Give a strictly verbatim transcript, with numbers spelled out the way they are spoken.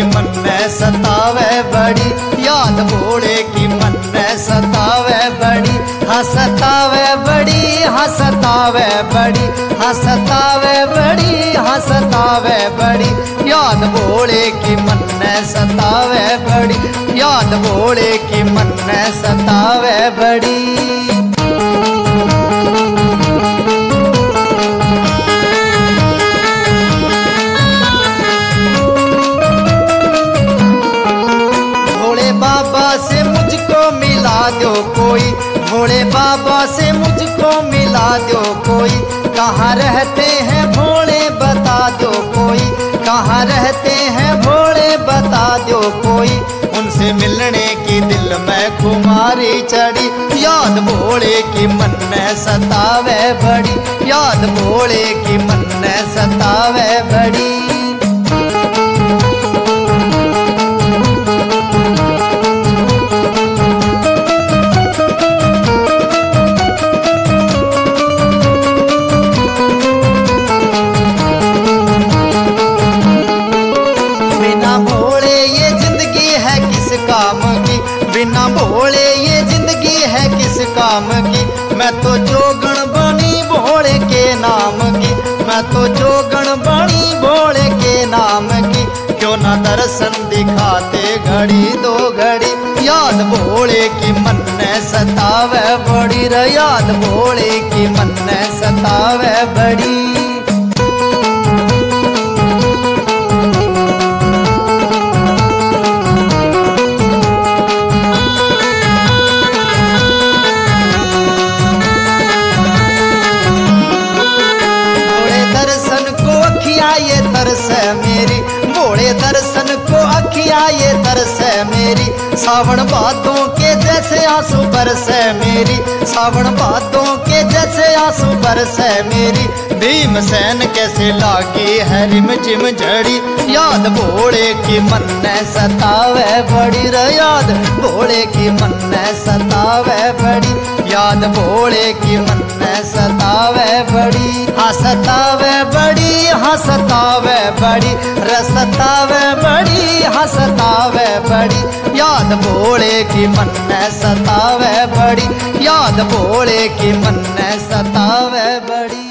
की मन्ने सतावे बड़ी, याद भोले की मन्ने सतावे बड़ी। हाँ सतावे बड़ी, हाँ सतावे बड़ी, हाँ सतावे बड़ी, हाँ सतावे बड़ी, याद भोले की मन्ने सतावे बड़ी, याद भोले की मन्ने सतावे बड़ी। बाबा से मुझको मिला दो कोई, भोले बाबा से मुझको मिला दो कोई, कहाँ रहते हैं भोले बता दो कोई, कहाँ रहते हैं भोले बता दो कोई, उनसे मिलने की दिल में खुमारी चढ़ी, याद भोले की मन्ने सतावे बड़ी, याद भोले की मन्ने सतावे बड़ी। काम की बिना भोले ये जिंदगी है किस काम की, मैं तो जोगण बनी भोले के नाम की, मैं तो जोगण बनी भोले के नाम की, क्यों ना दर्शन दिखाते घड़ी दो घड़ी, याद भोले की मन्ने सतावे बड़ी रे, याद भोले की मन्ने सतावे बड़ी। ये तरस है मेरी भोले दर्शन को अखियाँ ये तरस है मेरी, सावन भादों के जैसे आंसू बरस है मेरी, सावन भादों के जैसे आंसू बरस है मेरी, भीमसेन कैसे लागी है रिम झिम झड़ी, याद भोले की मन्ने सतावे बड़ी रे, याद भोले की मन्ने सतावे बड़ी, याद भोले की मन्ने सतावे बड़ी। हाँ सतावे बड़ी, हाँ सतावे बड़ी, रसतावे बड़ी, हाँ सतावे बड़ी, याद भोले की मन्ने सतावे बड़ी, याद भोले की मन्ने सतावे बड़ी।